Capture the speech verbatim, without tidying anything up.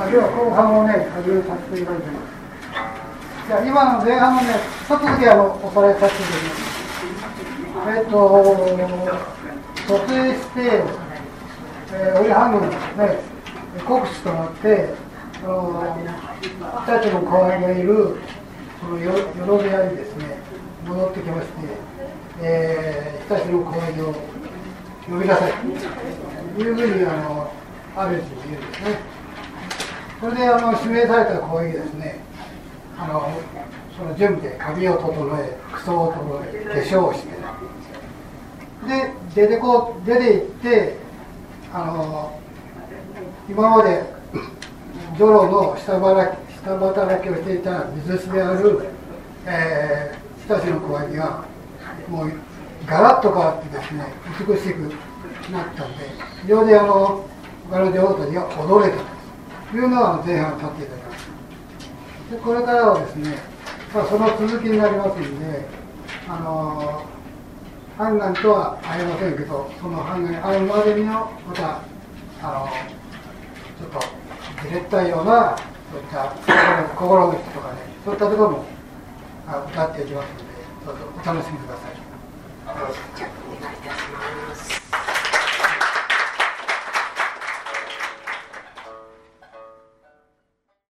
あ、では後半をね、始めさせていただきます。じゃあ今の前半のね、一つだけあのおさらいさせていただきます。えっと、蘇生して、えー、オリハングのね、国司となって、あの日立の河合がいるそのよろ部屋にですね、戻ってきまして、えー、日立の河合を呼びなさいというふうにあのある人言うんですね。それであの指名された河合ですね、あのその準備で髪を整え、服装を整え、化粧をして、で出てこう出て行って、あの今まで女郎の下働き下働きをしていた水師である、えー、日立の河合がもうガラッと変わってですね、美しくなったんで、非常にあの他の女王たちが驚いたというのが前半を立っていただきます。でこれからはですね、まあ、その続きになりますので、あの判官とは会えませんけど、その判官に会うまでにのまたあのちょっとじれったいようなそういった心の内とかね、そういったところも歌っていきますので、どうぞお楽しみください。